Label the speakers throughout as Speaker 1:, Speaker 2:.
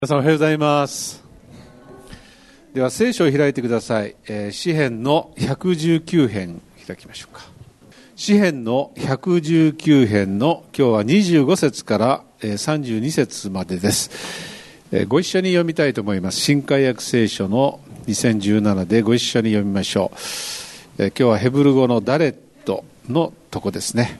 Speaker 1: 皆さんおはようございます。では聖書を開いてください。詩編の119編開きましょうか。詩編の119編の今日は25節から32節までです。ご一緒に読みたいと思います。新海訳聖書の2017でご一緒に読みましょう。今日はヘブル語のダレットのとこですね。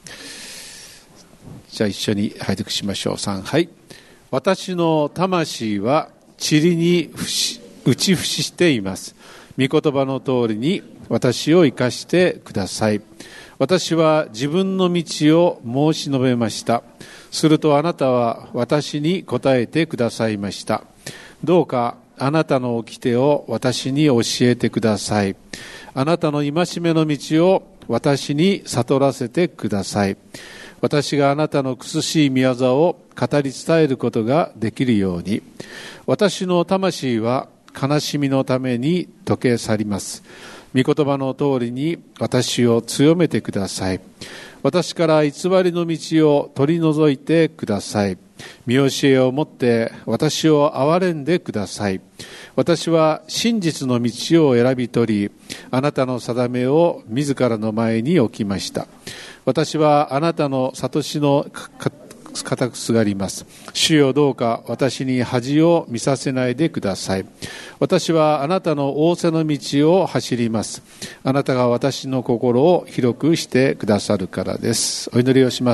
Speaker 1: じゃあ一緒に拝読しましょう。3、はい。私の魂は塵に打ち伏しています。御言葉の通りに私を生かしてください。私は自分の道を申し述べました。するとあなたは私に答えてくださいました。どうかあなたの掟を私に教えてください。あなたの戒めの道を私に悟らせてください。私があなたの苦しい御業を語り伝えることができるように。私の魂は悲しみのために溶け去ります。御言葉の通りに私を強めてください。私から偽りの道を取り除いてください。見教えをもって私を憐れんでください。私は真実の道を選び取り、あなたの定めを自らの前に置きました。私はあなたの悟しの固くすがります。主よ、どうか私に恥を見させないでください。私はあなたの仰せの道を走ります。あなたが私の心を広くしてくださるからです。お祈りをします。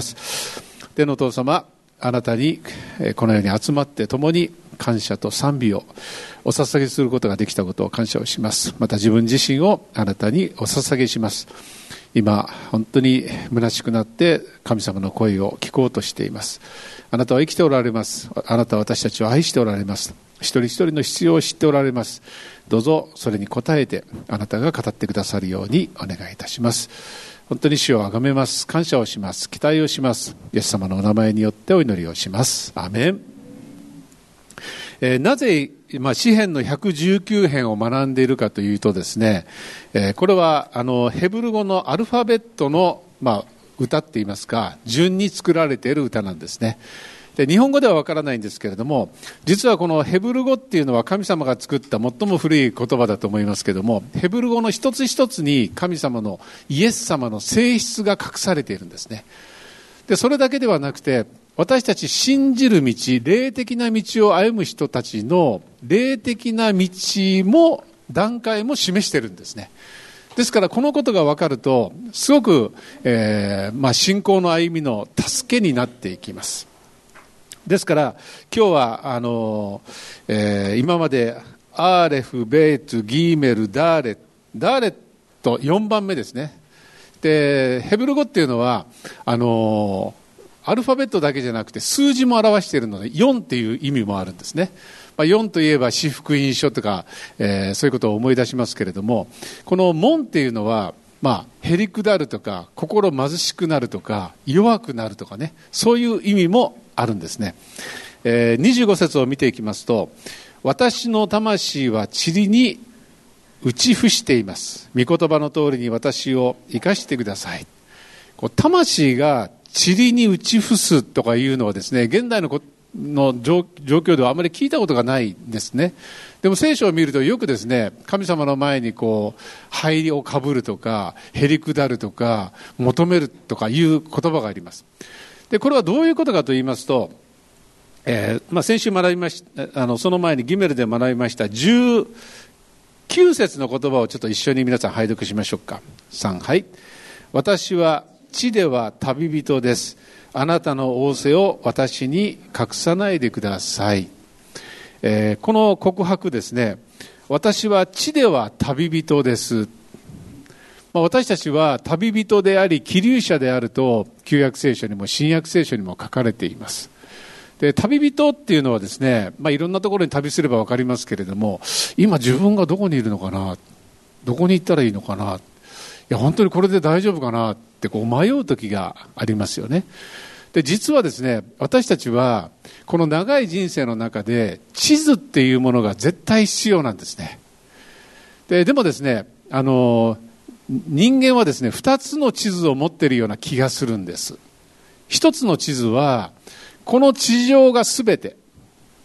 Speaker 1: 天のお父様、あなたにこのように集まって共に感謝と賛美をお捧げすることができたことを感謝をします。また自分自身をあなたにお捧げします。今本当に虚しくなって神様の声を聞こうとしています。あなたは生きておられます。あなたは私たちを愛しておられます。一人一人の必要を知っておられます。どうぞそれに応えてあなたが語ってくださるようにお願いいたします。本当に主をあがめます。感謝をします。期待をします。イエス様のお名前によってお祈りをします。アーメン。なぜ詩編の119編を学んでいるかというとですね、これはヘブル語のアルファベットの、歌っていいますか、順に作られている歌なんですね。で、日本語ではわからないんですけれども、実はこのヘブル語っていうのは神様が作った最も古い言葉だと思いますけれども、ヘブル語の一つ一つに神様のイエス様の性質が隠されているんですね。で、それだけではなくて、私たち信じる道、霊的な道を歩む人たちの霊的な道も段階も示しているんですね。ですからこのことが分かるとすごく、信仰の歩みの助けになっていきます。ですから今日は今までアーレフ、ベート、ギーメル、ダーレット4番目ですね。で、ヘブル語っていうのはアルファベットだけじゃなくて数字も表しているので4っていう意味もあるんですね。4といえば四福音書とか、そういうことを思い出しますけれども、この門っていうのは、へりくだるとか心貧しくなるとか弱くなるとかね、そういう意味もあるんですね。25節を見ていきますと、私の魂は塵に打ち伏しています。御言葉の通りに私を生かしてください。魂が塵に打ち伏すとかいうのはですね、現代の状況ではあまり聞いたことがないんですね。でも聖書を見るとよくですね、神様の前に灰をかぶるとかへりくだるとか求めるとかいう言葉があります。で、これはどういうことかと言いますと、先週学びましたその前にギメルで学びました19節の言葉をちょっと一緒に皆さん拝読しましょうか。3、はい。私は地では旅人です。あなたの仰せを私に隠さないでください。この告白ですね、私は地では旅人です。私たちは旅人であり寄留者であると旧約聖書にも新約聖書にも書かれています。で、旅人っていうのはですね、いろんなところに旅すれば分かりますけれども、今自分がどこにいるのかな、どこに行ったらいいのかな、本当にこれで大丈夫かなって迷う時がありますよね。で、実はですね、私たちはこの長い人生の中で地図っていうものが絶対必要なんですね。でもですね、人間はですね、2つの地図を持っているような気がするんです。1つの地図はこの地上が全て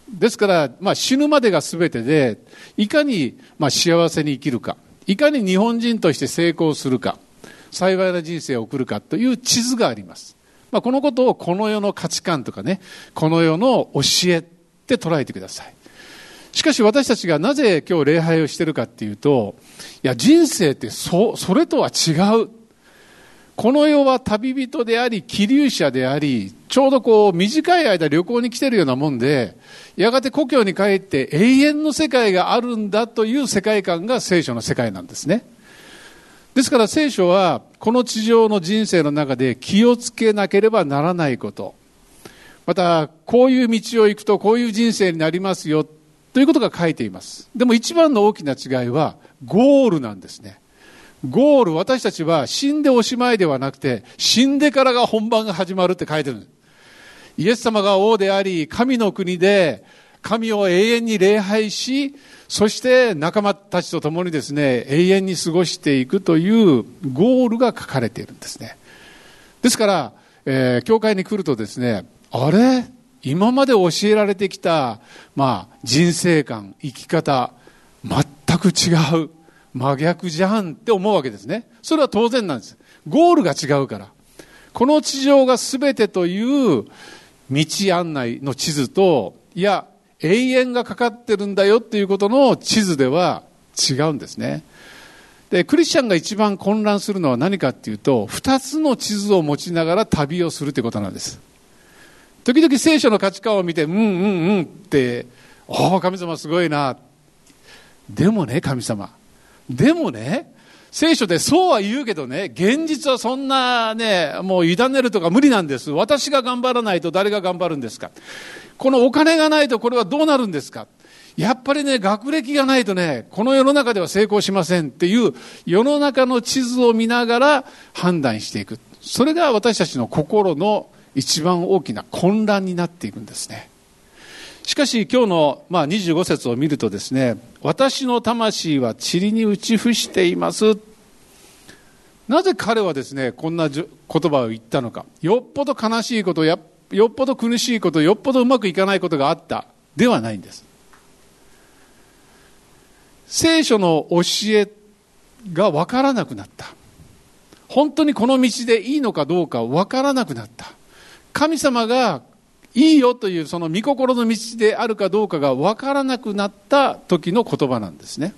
Speaker 1: ですから、死ぬまでが全てで、いかに幸せに生きるか、いかに日本人として成功するか、幸いな人生を送るかという地図があります。このことをこの世の価値観とかね、この世の教えって捉えてください。しかし私たちがなぜ今日礼拝をしているかっていうと、いや人生ってそれとは違う。この世は旅人であり、気流者であり、ちょうど短い間旅行に来てるようなもんで、やがて故郷に帰って永遠の世界があるんだという世界観が聖書の世界なんですね。ですから聖書はこの地上の人生の中で気をつけなければならないこと、またこういう道を行くとこういう人生になりますよということが書いています。でも一番の大きな違いはゴールなんですね。ゴール、私たちは死んでおしまいではなくて、死んでからが本番が始まるって書いてる。イエス様が王であり、神の国で神を永遠に礼拝し、そして仲間たちと共にですね、永遠に過ごしていくというゴールが書かれているんですね。ですから、教会に来るとですね、あれ今まで教えられてきた、人生観、生き方、全く違う。真逆じゃんって思うわけですね。それは当然なんです。ゴールが違うから。この地上が全てという道案内の地図と、いや、永遠がかかってるんだよっていうことの地図では違うんですね。で、クリスチャンが一番混乱するのは何かっていうと、二つの地図を持ちながら旅をするということなんです。時々聖書の価値観を見て、って、神様すごいな。でもね、神様。でもね、聖書でそうは言うけどね、現実はそんなね、もう委ねるとか無理なんです。私が頑張らないと誰が頑張るんですか。このお金がないとこれはどうなるんですか。やっぱりね、学歴がないとね、この世の中では成功しませんっていう世の中の地図を見ながら判断していく。それが私たちの心の一番大きな混乱になっていくんですね。しかし今日の25節を見るとですね、私の魂は塵に打ち伏しています。なぜ彼はですね、こんな言葉を言ったのか。よっぽど悲しいこと、よっぽど苦しいこと、よっぽどうまくいかないことがあったではないんです。聖書の教えが分からなくなった。本当にこの道でいいのかどうか分からなくなった。神様がいいよというその御心の道であるかどうかが分からなくなった時の言葉なんですね。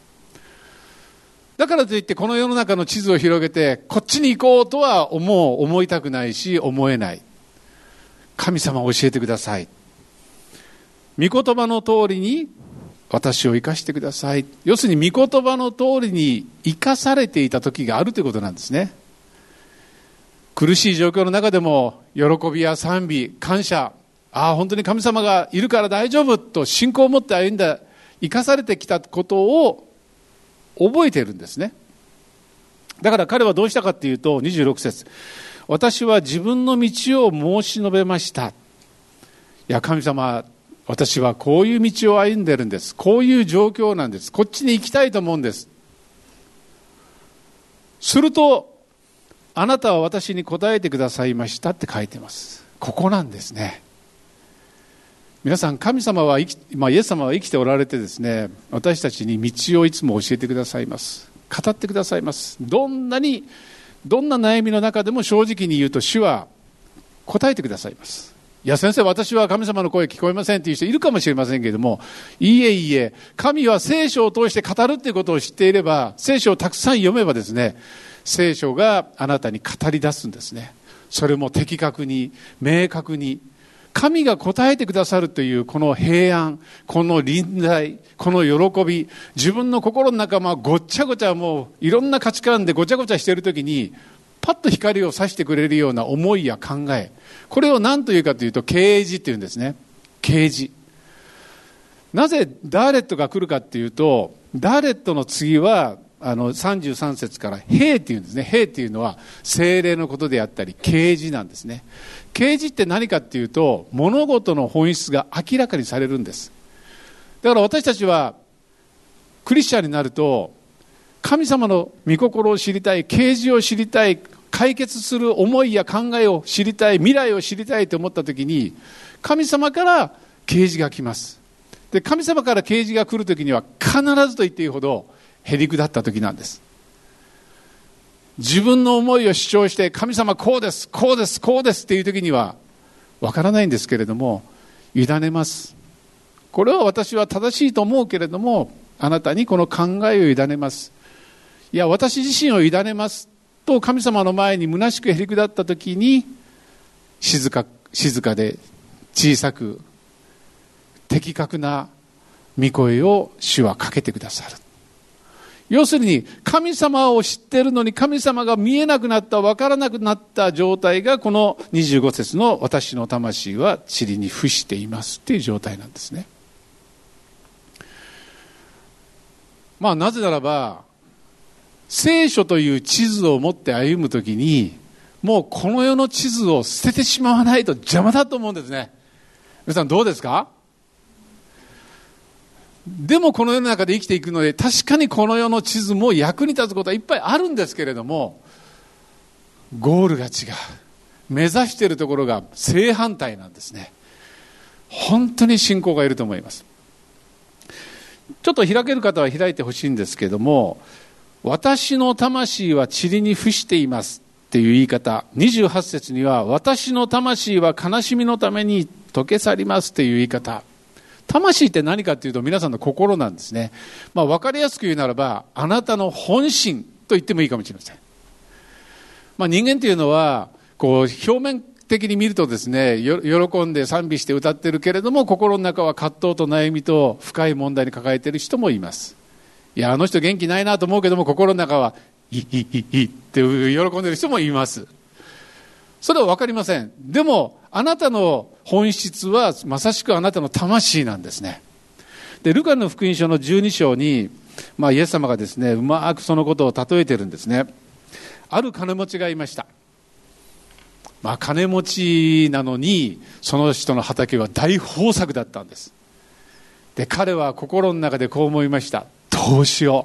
Speaker 1: だからといってこの世の中の地図を広げてこっちに行こうとは思いたくないし思えない。神様教えてください。御言葉の通りに私を生かしてください。要するに御言葉の通りに生かされていた時があるということなんですね。苦しい状況の中でも喜びや賛美、感謝、本当に神様がいるから大丈夫と信仰を持って歩んだ、生かされてきたことを覚えているんですね。だから彼はどうしたかっていうと、26節、私は自分の道を申し述べました。いや神様、私はこういう道を歩んでるんです。こういう状況なんです。こっちに行きたいと思うんです。するとあなたは私に答えてくださいましたって書いてます。ここなんですね。皆さん、神様はイエス様は生きておられてですね、私たちに道をいつも教えてくださいます。語ってくださいます。どんな悩みの中でも正直に言うと主は答えてくださいます。いや先生、私は神様の声聞こえませんっていう人いるかもしれませんけれども、いいえ、神は聖書を通して語るっていうことを知っていれば、聖書をたくさん読めばですね、聖書があなたに語り出すんですね。それも的確に明確に神が答えてくださるというこの平安、この臨在、この喜び、自分の心の中ごっちゃごちゃ、もういろんな価値観でごちゃごちゃしているときにパッと光を差してくれるような思いや考え、これを何というかというと啓示っていうんですね。啓示。なぜダーレットが来るかっていうと、ダーレットの次は33節から兵っていうんですね。兵っていうのは聖霊のことであったり啓示なんですね。啓示って何かっていうと、物事の本質が明らかにされるんです。だから私たちはクリスチャンになると、神様の御心を知りたい、啓示を知りたい、解決する思いや考えを知りたい、未来を知りたいと思ったときに、神様から啓示が来ます。で、神様から啓示が来るときには必ずと言っていいほどへりくだったときなんです。自分の思いを主張して神様こうです、こうです、こうですっていうときにはわからないんですけれども、委ねます。これは私は正しいと思うけれども、あなたにこの考えを委ねます。いや、私自身を委ねますと神様の前に虚しくへりくだったときに、静かで小さく的確な御声を主はかけてくださる。要するに神様を知っているのに神様が見えなくなった、分からなくなった状態が、この25節の私の魂は塵に伏していますっていう状態なんですね。なぜならば、聖書という地図を持って歩むときに、もうこの世の地図を捨ててしまわないと邪魔だと思うんですね。皆さんどうですか？でもこの世の中で生きていくので、確かにこの世の地図も役に立つことはいっぱいあるんですけれども、ゴールが違う。目指しているところが正反対なんですね。本当に信仰がいると思います。ちょっと開ける方は開いてほしいんですけれども、私の魂は塵に伏していますっていう言い方、28節には私の魂は悲しみのために溶け去りますっていう言い方。魂って何かというと、皆さんの心なんですね。分かりやすく言うならば、あなたの本心と言ってもいいかもしれません。人間というのは表面的に見るとですね、喜んで賛美して歌ってるけれども、心の中は葛藤と悩みと深い問題に抱えている人もいます。いや、あの人元気ないなと思うけども、心の中はいいって喜んでる人もいます。それは分かりません。でもあなたの本質はまさしくあなたの魂なんですね。で、ルカの福音書の12章に、イエス様がですね、うまくそのことを例えてるんですね。ある金持ちがいました。金持ちなのにその人の畑は大豊作だったんです。で、彼は心の中でこう思いました。どうしよ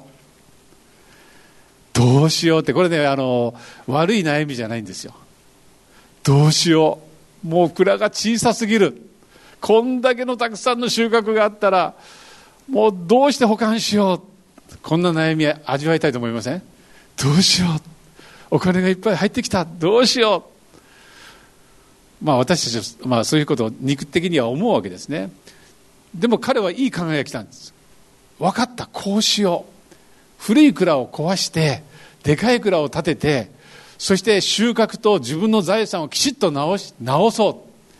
Speaker 1: うって、これね、悪い悩みじゃないんですよ。どうしよう、もう蔵が小さすぎる、こんだけのたくさんの収穫があったらもうどうして保管しよう、こんな悩み味わいたいと思いません？どうしよう、お金がいっぱい入ってきた、どうしよう。私たちはそういうことを肉的には思うわけですね。でも彼はいい考えが来たんです。分かった、こうしよう、古い蔵を壊してでかい蔵を建てて、そして収穫と自分の財産をきちっと直そう。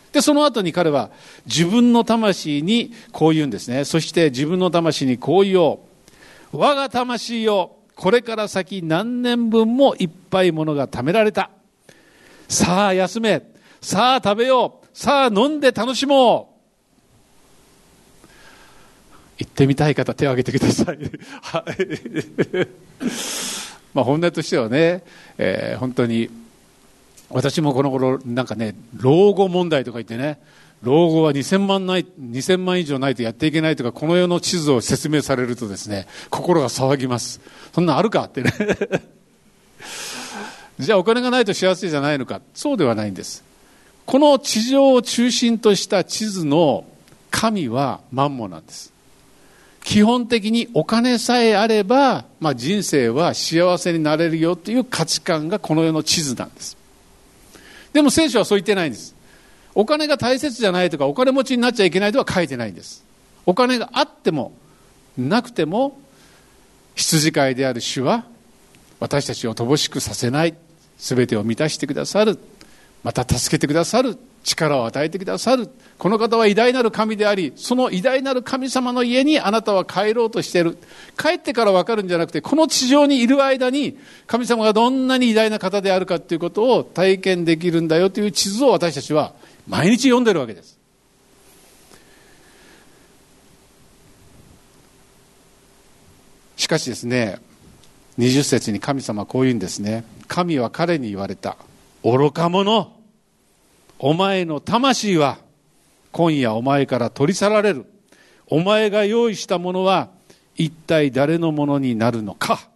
Speaker 1: で、その後に彼は自分の魂にこう言うんですね。そして自分の魂にこう言おう。我が魂よ、これから先何年分もいっぱいものが貯められた。さあ休め、さあ食べよう、さあ飲んで楽しもう。行ってみたい方手を挙げてください。はい。本音としてはね、本当に私もこの頃老後問題とか言ってね、老後は2000万以上ないとやっていけないとか、この世の地図を説明されるとですね、心が騒ぎます。そんなあるかってね。じゃあお金がないと幸せじゃないのか、そうではないんです。この地上を中心とした地図の神はマンモなんです。基本的にお金さえあれば、人生は幸せになれるよという価値観がこの世の地図なんです。でも聖書はそう言ってないんです。お金が大切じゃないとか、お金持ちになっちゃいけないとは書いてないんです。お金があってもなくても、羊飼いである主は私たちを乏しくさせない、すべてを満たしてくださる、また助けてくださる、力を与えてくださる、この方は偉大なる神であり、その偉大なる神様の家にあなたは帰ろうとしている。帰ってから分かるんじゃなくて、この地上にいる間に神様がどんなに偉大な方であるかということを体験できるんだよという地図を私たちは毎日読んでるわけです。しかしですね、20節に神様はこう言うんですね。神は彼に言われた。愚か者、お前の魂は今夜お前から取り去られる。お前が用意したものは一体誰のものになるのか。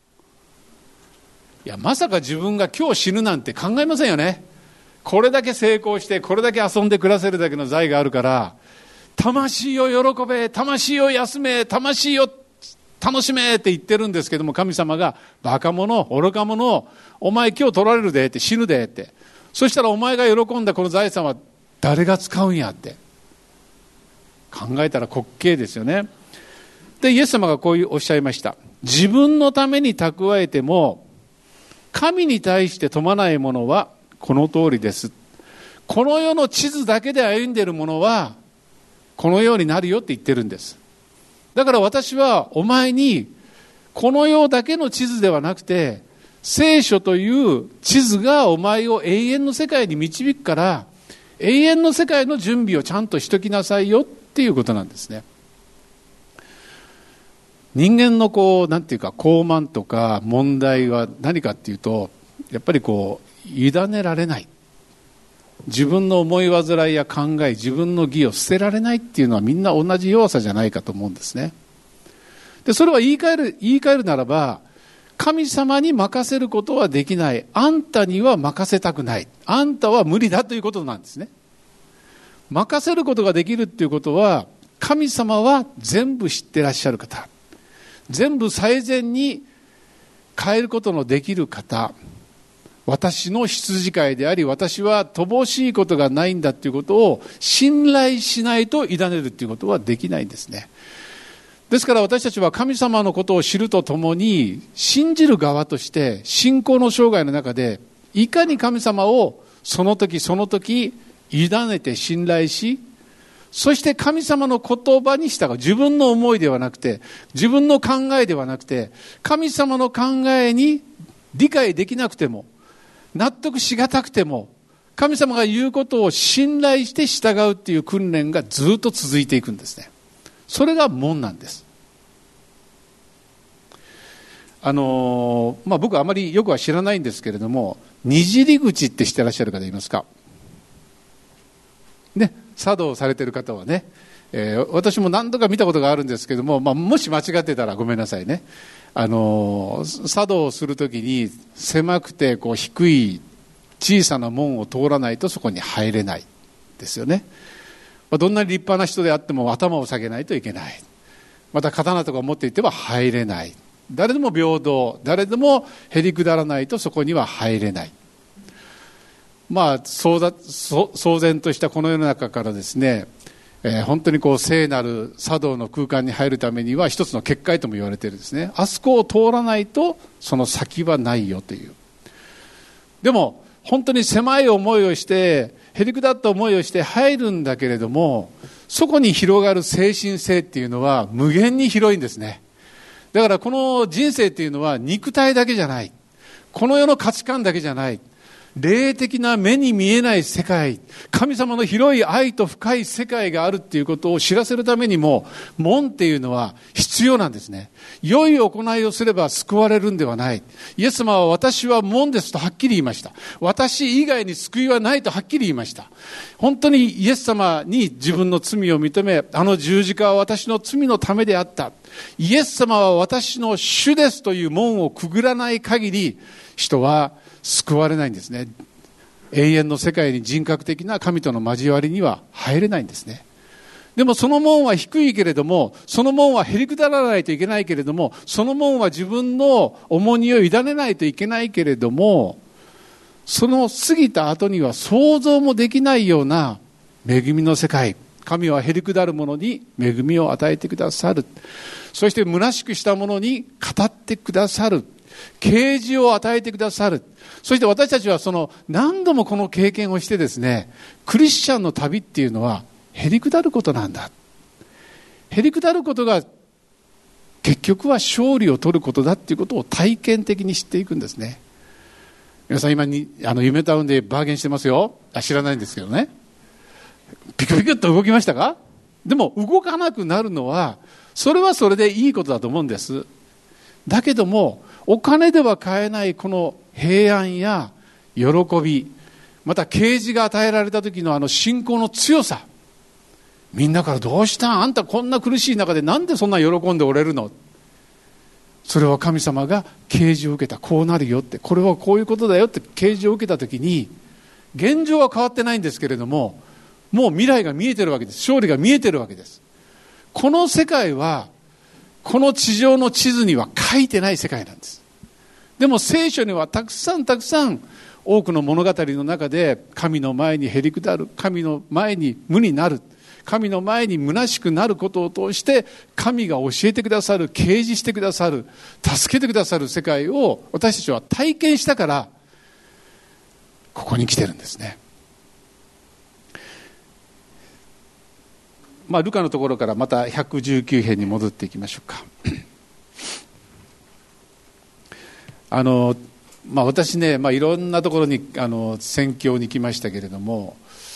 Speaker 1: いや、まさか自分が今日死ぬなんて考えませんよね。これだけ成功して、これだけ遊んで暮らせるだけの財があるから、 魂を喜べ、魂を休め、魂を楽しめって言ってるんですけども、神様がバカ者、愚か者、お前今日取られるでって、死ぬでって、そしたらお前が喜んだこの財産は誰が使うんやって考えたら滑稽ですよね。でイエス様がこういうおっしゃいました。自分のために蓄えても神に対して富まないものはこの通りです。この世の地図だけで歩んでいるものはこのようになるよって言ってるんです。だから私はお前にこの世だけの地図ではなくて、聖書という地図がお前を永遠の世界に導くから、永遠の世界の準備をちゃんとしときなさいよっていうことなんですね。人間のなんていうか傲慢とか問題は何かっていうと、やっぱり委ねられない、自分の思い煩いや考え、自分の義を捨てられないっていうのはみんな同じ弱さじゃないかと思うんですね。でそれは言い換えるならば、神様に任せることはできない、あんたには任せたくない、あんたは無理だということなんですね。任せることができるっていうことは、神様は全部知ってらっしゃる方、全部最善に変えることのできる方、私の羊飼いであり、私は乏しいことがないんだということを信頼しないと委ねるということはできないんですね。ですから私たちは神様のことを知るとともに、信じる側として信仰の生涯の中でいかに神様をその時その時委ねて信頼し、そして神様の言葉に従う。自分の思いではなくて、自分の考えではなくて、神様の考えに理解できなくても、納得しがたくても、神様が言うことを信頼して従うっていう訓練がずっと続いていくんですね。それが門なんです。僕はあまりよくは知らないんですけれども、にじり口って知ってらっしゃる方いますかね。茶道をされている方はね、私も何度か見たことがあるんですけども、もし間違ってたらごめんなさいね。茶道をするときに狭くて低い小さな門を通らないとそこに入れないですよね。どんなに立派な人であっても頭を下げないといけない。また刀とか持っていては入れない。誰でも平等、誰でもへりくだらないとそこには入れない。騒然としたこの世の中からですね、本当に聖なる茶道の空間に入るためには一つの結界とも言われているんですね。あそこを通らないとその先はないよという。でも本当に狭い思いをして、へりくだった思いをして入るんだけれども、そこに広がる精神性っていうのは無限に広いんですね。だからこの人生っていうのは肉体だけじゃない、この世の価値観だけじゃない、霊的な目に見えない世界、神様の広い愛と深い世界があるっていうことを知らせるためにも、門っていうのは必要なんですね。良い行いをすれば救われるんではない。イエス様は私は門ですとはっきり言いました。私以外に救いはないとはっきり言いました。本当にイエス様に自分の罪を認め、あの十字架は私の罪のためであった、イエス様は私の主ですという門をくぐらない限り、人は救われないんですね。永遠の世界に人格的な神との交わりには入れないんですね。でもその門は低いけれども、その門はへりくだらないといけないけれども、その門は自分の重荷を委ねないといけないけれども、その過ぎた後には想像もできないような恵みの世界、神はへりくだる者に恵みを与えてくださる、そして虚しくした者に語ってくださる、啓示を与えてくださる。そして私たちは何度もこの経験をしてですね、クリスチャンの旅っていうのはへりくだることなんだ、へりくだることが結局は勝利を取ることだっていうことを体験的に知っていくんですね。皆さん今に夢タウンでバーゲンしてますよ。知らないんですけどね、ピクピクっと動きましたか？でも動かなくなるのはそれはそれでいいことだと思うんです。だけどもお金では買えないこの平安や喜び、また啓示が与えられた時の信仰の強さ、みんなからどうしたん、あんたこんな苦しい中でなんでそんな喜んでおれるの、それは神様が啓示を受けた、こうなるよって、これはこういうことだよって啓示を受けた時に、現状は変わってないんですけれども、 もう未来が見えてるわけです。勝利が見えてるわけです。この世界はこの地上の地図には書いてない世界なんです。でも聖書にはたくさん多くの物語の中で、神の前にへりくだる、神の前に無になる、神の前に虚しくなることを通して、神が教えてくださる、啓示してくださる、助けてくださる世界を私たちは体験したから、ここに来てるんですね。ルカのところからまた119編に戻っていきましょうか。私ね、いろんなところに宣教に来ましたけれども、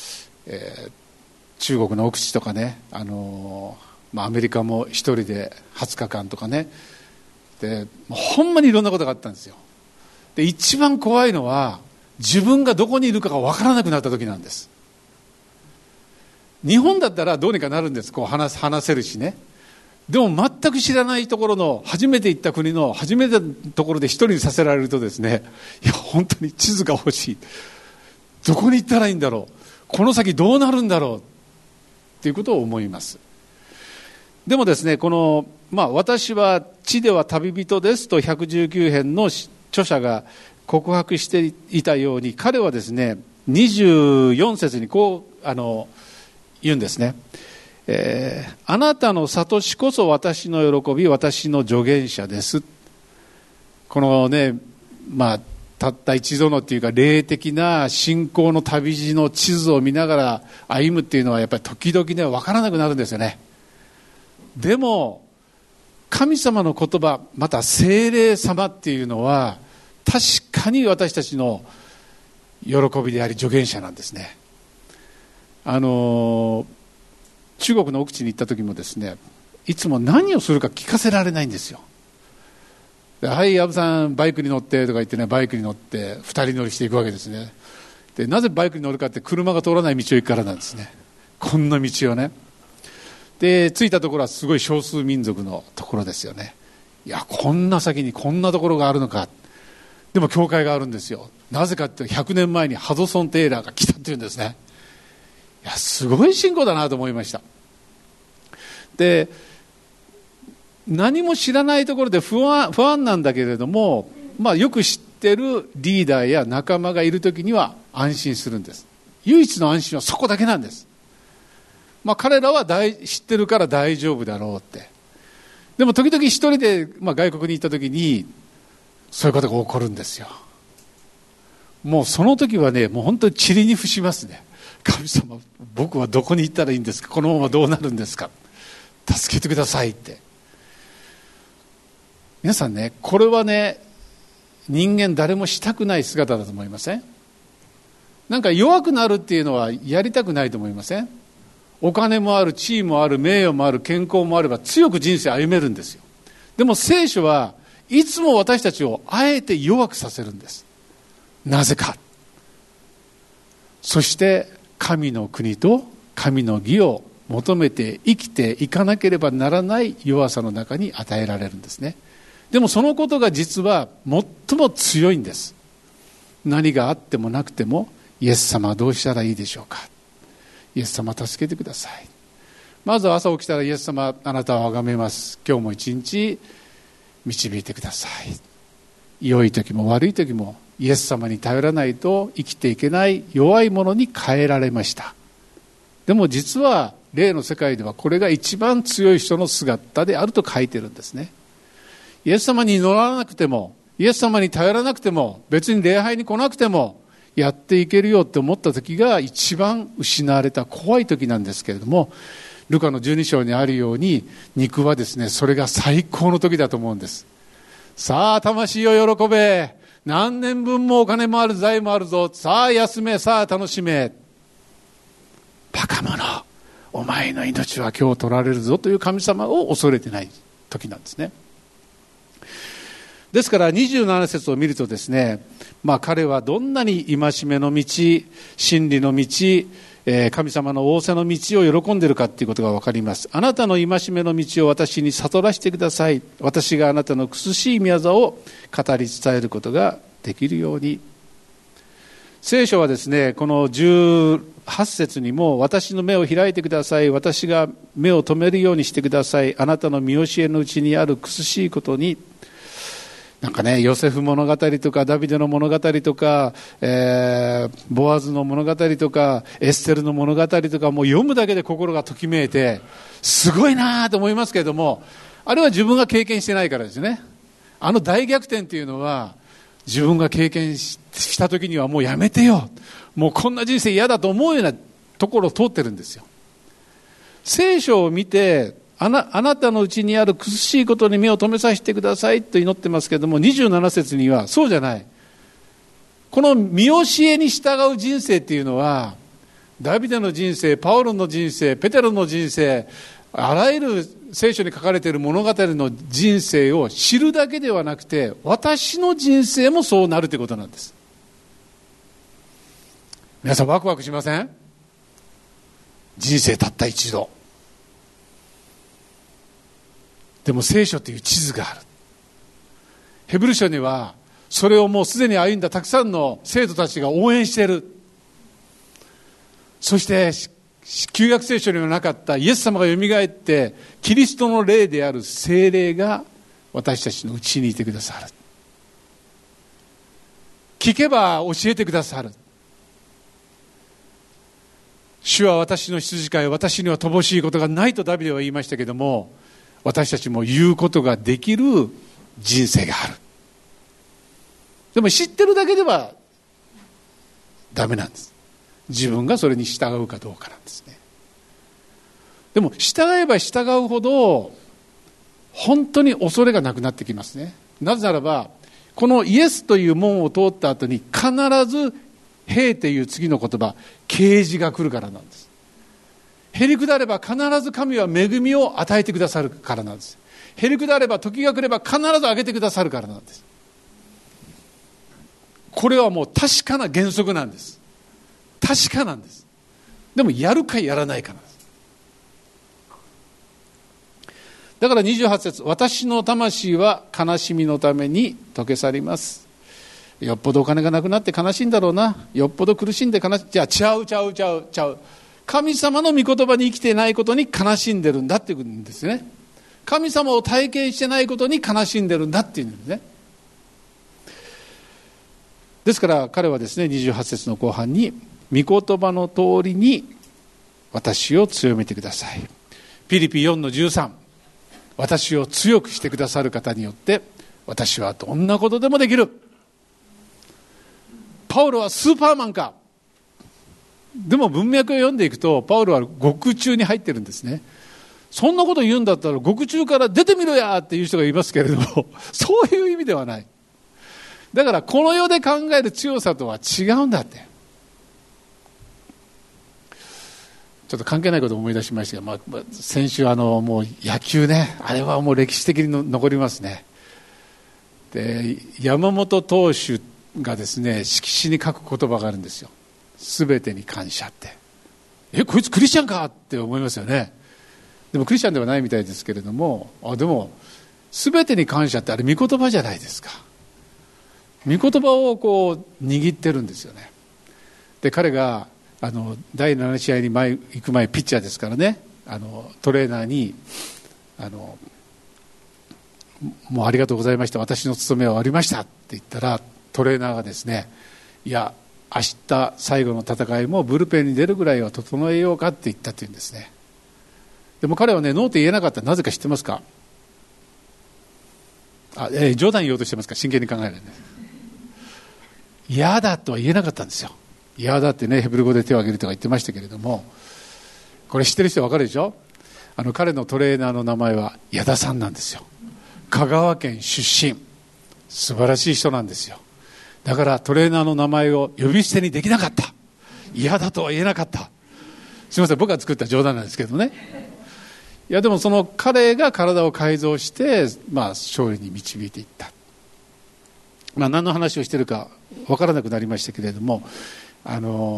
Speaker 1: 中国の奥地とかね、アメリカも一人で20日間とかね、でほんまにいろんなことがあったんですよ。で一番怖いのは、自分がどこにいるかが分からなくなった時なんです。日本だったらどうにかなるんです。こう話せるしね。でも全く知らないところの、初めて行った国の初めてのところで一人にさせられるとですね、いや本当に地図が欲しい、どこに行ったらいいんだろう、この先どうなるんだろうっていうことを思います。でもですね、この、私は地では旅人ですと119編の著者が告白していたように、彼はですね、24節にこう言うんですね。あなたの悟しこそ私の喜び、私の助言者です。このね、たった一度のっていうか、霊的な信仰の旅路の地図を見ながら歩むっていうのは、やっぱり時々ね、分からなくなるんですよね。でも神様の言葉、また聖霊様っていうのは確かに私たちの喜びであり助言者なんですね。中国の奥地に行った時もですね、いつも何をするか聞かせられないんですよ。はい、矢部さんバイクに乗ってとか言ってね、バイクに乗って二人乗りしていくわけですね。でなぜバイクに乗るかって、車が通らない道を行くからなんですね。こんな道をね。で着いたところはすごい少数民族のところですよね。いや、こんな先にこんなところがあるのか。でも教会があるんですよ。なぜかって100年前にハドソン・テイラーが来たっていうんですね。いや、すごい信仰だなと思いました。で何も知らないところで不安なんだけれども、よく知ってるリーダーや仲間がいるときには安心するんです。唯一の安心はそこだけなんです。彼らは知ってるから大丈夫だろうって。でも時々一人で、外国に行ったときにそういうことが起こるんですよ。もうその時はね、もう本当に塵に伏しますね。神様、僕はどこに行ったらいいんですか、このままどうなるんですか、助けてくださいって。皆さんね、これはね、人間誰もしたくない姿だと思いません？なんか弱くなるっていうのはやりたくないと思いません？お金もある、地位もある、名誉もある、健康もあれば強く人生歩めるんですよ。でも聖書はいつも私たちをあえて弱くさせるんです。なぜか。そして神の国と神の義を求めて生きていかなければならない弱さの中に与えられるんですね。でもそのことが実は最も強いんです。何があってもなくても、イエス様はどうしたらいいでしょうか。イエス様助けてください。まずは朝起きたら、イエス様あなたを崇めます、今日も一日導いてください。良い時も悪い時もイエス様に頼らないと生きていけない弱いものに変えられました。でも実は霊の世界ではこれが一番強い人の姿であると書いてるんですね。イエス様に祈らなくても、イエス様に頼らなくても、別に礼拝に来なくてもやっていけるよって思った時が一番失われた怖い時なんですけれども、ルカの12章にあるように、肉はですね、それが最高の時だと思うんです。さあ魂を喜べ、何年分もお金もある、財もあるぞ、さあ休め、さあ楽しめ、バカ者、お前の命は今日取られるぞという神様を恐れてない時なんですね。ですから27節を見るとですね、彼はどんなに戒めの道、真理の道、神様の仰せの道を喜んでいるかということが分かります。あなたの戒めの道を私に悟らせてください。私があなたの苦しい宮座を語り伝えることができるように。 聖書はですね、この18節にも、私の目を開いてください、私が目を留めるようにしてください、あなたの見教えのうちにある苦しいことに、なんかね、ヨセフ物語とかダビデの物語とか、ボアズの物語とかエステルの物語とか、もう読むだけで心がときめいてすごいなと思いますけれども、あれは自分が経験してないからですね。あの大逆転っていうのは自分が経験した時にはもうやめてよ、もうこんな人生嫌だと思うようなところを通ってるんですよ。聖書を見てあなたのうちにある苦しいことに目を留めさせてくださいと祈ってますけれども、27節にはそうじゃない。この見教えに従う人生っていうのは、ダビデの人生、パウロの人生、ペテロの人生、あらゆる聖書に書かれている物語の人生を知るだけではなくて、私の人生もそうなるということなんです。皆さんワクワクしません？人生たった一度。でも聖書という地図がある。ヘブル書にはそれをもうすでに歩んだたくさんの生徒たちが応援している。そして旧約聖書にはなかったイエス様がよみがえってキリストの霊である聖霊が私たちのうちにいてくださる。聞けば教えてくださる。主は私の羊飼い、私には乏しいことがないとダビデは言いましたけども、私たちも言うことができる人生がある。でも知ってるだけではダメなんです。自分がそれに従うかどうかなんですね。でも従えば従うほど本当に恐れがなくなってきますね。なぜならばこのイエスという門を通った後に必ず兵という次の言葉、啓示が来るからなんです。へりくだれば必ず神は恵みを与えてくださるからなんです。へりくだれば時が来れば必ず上げてくださるからなんです。これはもう確かな原則なんです。確かなんです。でもやるかやらないかなんです。だから28節、私の魂は悲しみのために溶け去ります。よっぽどお金がなくなって悲しいんだろうな、よっぽど苦しんで悲しい。じゃあちゃう、神様の御言葉に生きてないことに悲しんでるんだっていうんですね。神様を体験してないことに悲しんでるんだっていうんですね。ですから彼はですね、28節の後半に御言葉の通りに私を強めてください。ピリピ4の13、私を強くしてくださる方によって私はどんなことでもできる。パウロはスーパーマンか。でも文脈を読んでいくとパウロは獄中に入ってるんですね。そんなこと言うんだったら獄中から出てみろやっていう人がいますけれども、そういう意味ではない。だからこの世で考える強さとは違うんだって。ちょっと関係ないことを思い出しましたが、先週もう野球ね、あれはもう歴史的に残りますね。で山本投手がですね、色紙に書く言葉があるんですよ。すべてに感謝って。こいつクリスチャンかって思いますよね。でもクリスチャンではないみたいですけれども、でもすべてに感謝ってあれ御言葉じゃないですか。御言葉をこう握ってるんですよね。で彼が第7試合に行く前ピッチャーですからね、トレーナーにもうありがとうございました、私の務めは終わりましたって言ったら、トレーナーがですね、いや明日最後の戦いもブルペンに出るぐらいは整えようかって言ったっていうんですね。でも彼はね、ノーと言えなかった。なぜか知ってますか？冗談言おうとしてますか？真剣に考えるね。嫌だとは言えなかったんですよ。嫌だってね、ヘブル語で手を挙げるとか言ってましたけれども、これ知ってる人は分かるでしょ。彼のトレーナーの名前は矢田さんなんですよ。香川県出身、素晴らしい人なんですよ。だからトレーナーの名前を呼び捨てにできなかった。嫌だとは言えなかった。すみません、僕が作った冗談なんですけどね。いやでもその彼が体を改造して、勝利に導いていった。何の話をしているか分からなくなりましたけれども、なん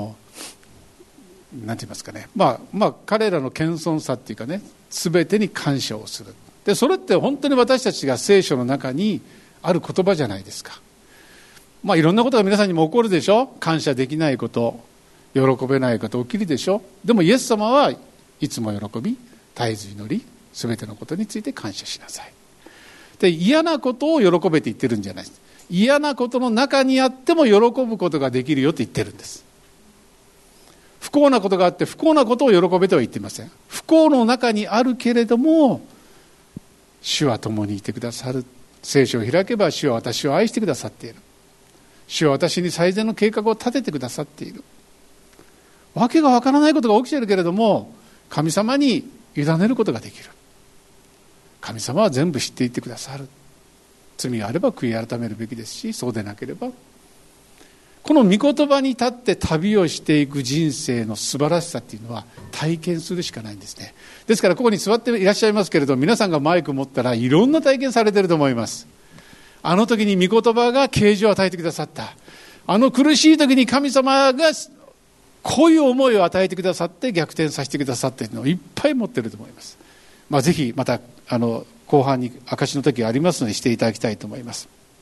Speaker 1: て言いますかね、彼らの謙遜さっていうかね、全てに感謝をする。でそれって本当に私たちが聖書の中にある言葉じゃないですか。 いろんなことが皆さんにも起こるでしょ。感謝できないこと、喜べないこと起きるでしょ。でもイエス様はいつも喜び、絶えず祈り、すべてのことについて感謝しなさい。で、嫌なことを喜べって言ってるんじゃないです。嫌なことの中にあっても喜ぶことができるよって言ってるんです。不幸なことがあって不幸なことを喜べとは言っていません。不幸の中にあるけれども、主は共にいてくださる。聖書を開けば主は私を愛してくださっている。主は私に最善の計画を立ててくださっている。わけがわからないことが起きているけれども、神様に委ねることができる。神様は全部知っていてくださる。罪があれば悔い改めるべきですし、そうでなければ。この御言葉に立って旅をしていく人生の素晴らしさっていうのは体験するしかないんですね。ですからここに座っていらっしゃいますけれど、皆さんがマイク持ったらいろんな体験されていると思います。あの時に御言葉が啓示を与えてくださった。あの苦しい時に神様がこういう思いを与えてくださって逆転させてくださっているのをいっぱい持っていると思います。ぜひまた後半に証の時がありますのでしていただきたいと思います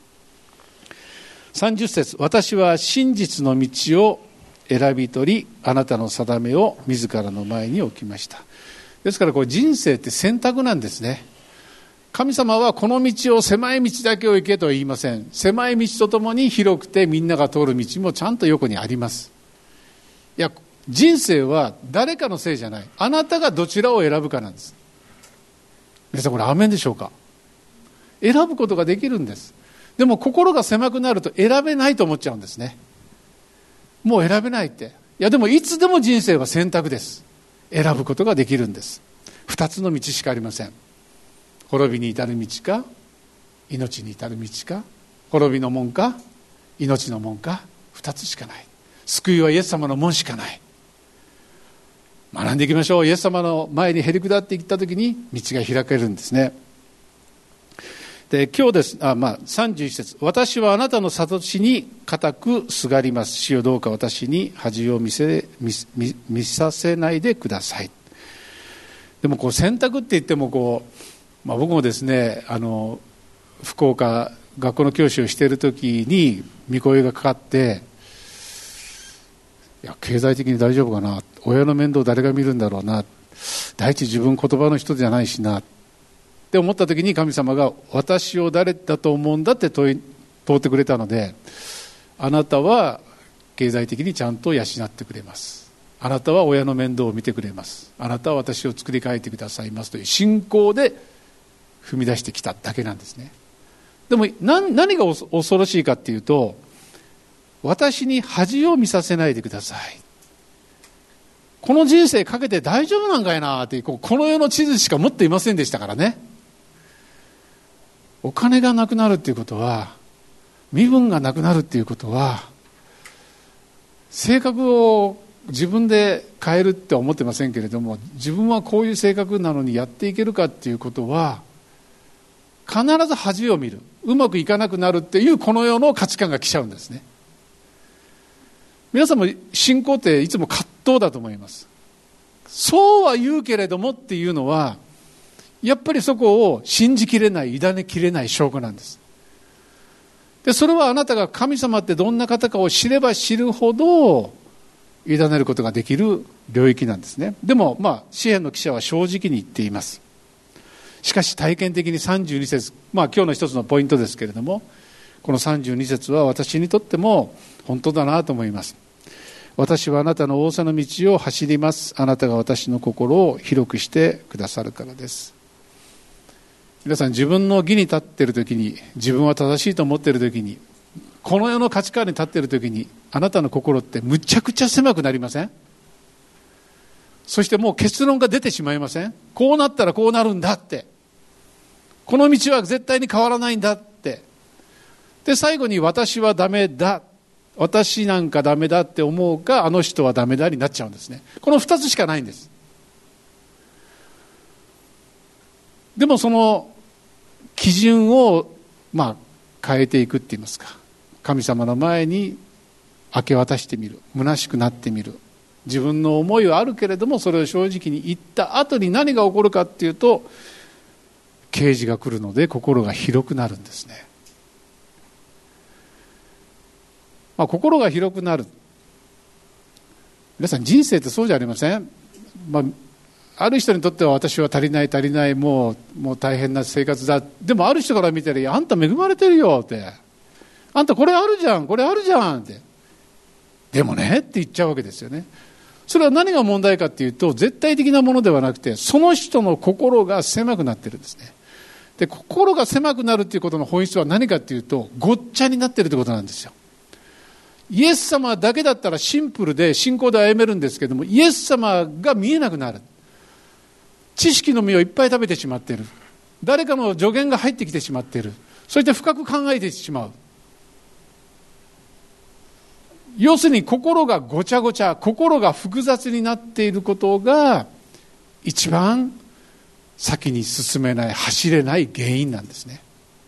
Speaker 1: 。30節、私は真実の道を選び取り、あなたの定めを自らの前に置きました。ですからこれ人生って選択なんですね。神様はこの道を狭い道だけを行けとは言いません。狭い道とともに広くてみんなが通る道もちゃんと横にあります。いや、人生は誰かのせいじゃない。あなたがどちらを選ぶかなんです。皆さんこれアーメンでしょうか。選ぶことができるんです。でも心が狭くなると選べないと思っちゃうんですね。もう選べないって。いやでもいつでも人生は選択です。選ぶことができるんです。二つの道しかありません。滅びに至る道か、命に至る道か、滅びの門か、命の門か、二つしかない。救いはイエス様の門しかない。学んでいきましょう。イエス様の前にへり下っていったときに道が開けるんですね。で今日です。31節、私はあなたの諭しに固くすがります。主よどうか私に恥を見させないでください。でも選択って言っても僕もですね、福岡学校の教師をしているときに御声がかかって、いや経済的に大丈夫かな、親の面倒誰が見るんだろうな、第一自分言葉の人じゃないしなって思ったときに、神様が私を誰だと思うんだって問ってくれたので、あなたは経済的にちゃんと養ってくれます、あなたは親の面倒を見てくれます、あなたは私を作り変えてくださいますという信仰で踏み出してきただけなんですね。でも何が恐ろしいかっていうと、私に恥を見させないでください、この人生かけて大丈夫なんかいなって、この世の地図しか持っていませんでしたからね。お金がなくなるっていうことは、身分がなくなるっていうことは、性格を自分で変えるって思ってませんけれども、自分はこういう性格なのにやっていけるかっていうことは、必ず恥を見る、うまくいかなくなるっていうこの世の価値観が来ちゃうんですね。皆さんも信仰っていつも葛藤だと思います。そうは言うけれどもっていうのは、やっぱりそこを信じきれない、委ねきれない証拠なんです。で、それはあなたが神様ってどんな方かを知れば知るほど委ねることができる領域なんですね。でも詩篇の記者は正直に言っています。しかし体験的に32節、今日の一つのポイントですけれども、この32節は私にとっても本当だなと思います。私はあなたの仰せの道を走ります。あなたが私の心を広くしてくださるからです。皆さん、自分の義に立っているときに、自分は正しいと思っているときに、この世の価値観に立っているときに、あなたの心ってむちゃくちゃ狭くなりません？そしてもう結論が出てしまいません？こうなったらこうなるんだって、この道は絶対に変わらないんだって。で、最後に私はダメだ、私なんかダメだって思うか、あの人はダメだになっちゃうんですね。この2つしかないんです。でもその基準を変えていくって言いますか、神様の前に明け渡してみる、虚しくなってみる、自分の思いはあるけれどもそれを正直に言った後に何が起こるかっていうと、啓示が来るので心が広くなるんですね。 心が広くなる。皆さん、人生ってそうじゃありません？ある人にとっては私は足りないもう大変な生活だ。でもある人から見たら、いやあんた恵まれてるよって、あんたこれあるじゃんって、でもねって言っちゃうわけですよね。それは何が問題かっていうと、絶対的なものではなくて、その人の心が狭くなってるんですね。で、心が狭くなるっていうことの本質は何かっていうと、ごっちゃになってるってことなんですよ。イエス様だけだったらシンプルで信仰で歩めるんですけども、イエス様が見えなくなる。知識の実をいっぱい食べてしまっている。誰かの助言が入ってきてしまっている。そして深く考えてしまう。要するに心がごちゃごちゃ、心が複雑になっていることが一番先に進めない、走れない原因なんですね。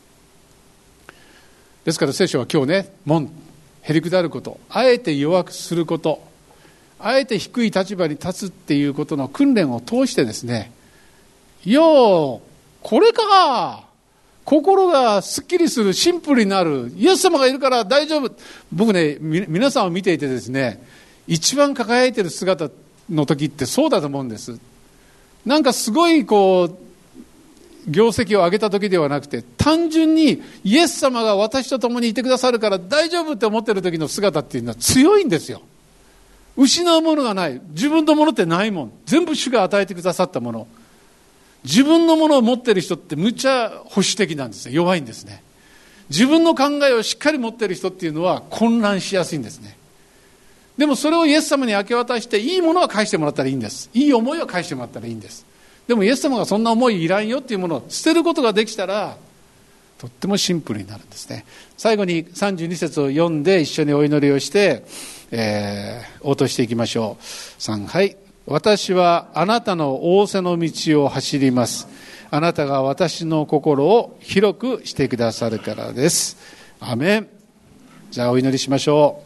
Speaker 1: ですから聖書は今日ね、へりくだること、あえて弱くすること、あえて低い立場に立つっていうことの訓練を通してですね、これか、心がすっきりする、シンプルになる、イエス様がいるから大丈夫。僕ね、皆さんを見ていてですね、一番輝いている姿の時ってそうだと思うんです。なんかすごい業績を上げた時ではなくて、単純にイエス様が私と共にいてくださるから大丈夫って思っている時の姿っていうのは強いんですよ。失うものがない。自分のものってないもん。全部主が与えてくださったもの。自分のものを持っている人ってむちゃ保守的なんですよ。弱いんですね。自分の考えをしっかり持っている人っていうのは混乱しやすいんですね。でもそれをイエス様に明け渡して、いいものは返してもらったらいいんです。いい思いは返してもらったらいいんです。でもイエス様がそんな思いいらんよっていうものを捨てることができたら、とってもシンプルになるんですね。最後に32節を読んで一緒にお祈りをして、応答していきましょう。3、はい。私はあなたの仰せの道を走ります。あなたが私の心を広くしてくださるからです。アメン。じゃあお祈りしましょう。